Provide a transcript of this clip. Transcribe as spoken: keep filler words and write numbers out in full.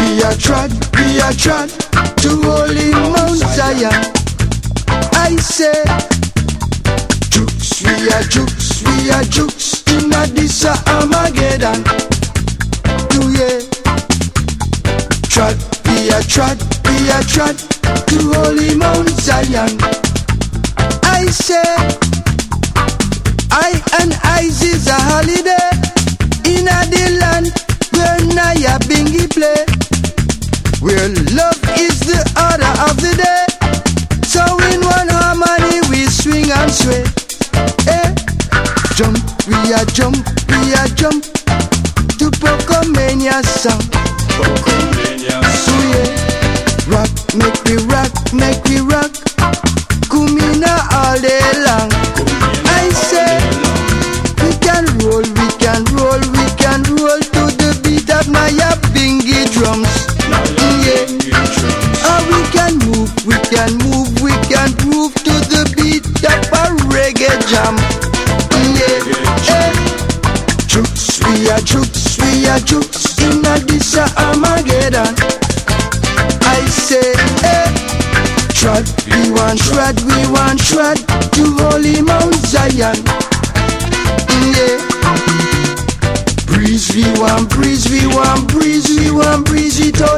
We are trod, we are trod to holy Mount Zion. I say, jukes, we are jukes, we are jukes in Addis Armageddon. Do ye? Trod, we are trod, we are trod to holy Mount Zion. I say, I and Ice is a holiday in a the land where Naya Bingy play, where love is the order of the day. So in one harmony we swing and sway. Eh? Jump, we are jump, we are jump to Pocomania song. Pocomania. So yeah, rock, make we rock, make we rock. Kumina all day long. I say, we can roll, we can roll, we can roll to the beat of Naya Bingy drums. Yeah. Oh, we can move, we can move, we can move to the beat of a reggae jam. Yeah. Hey. Jukes, we are jukes, we are jukes in Addis Armageddon. I say, hey. Trod, we want trod, we want trod to holy Mount Zion. Yeah. Breeze, we want breeze, we want breeze, we want breeze it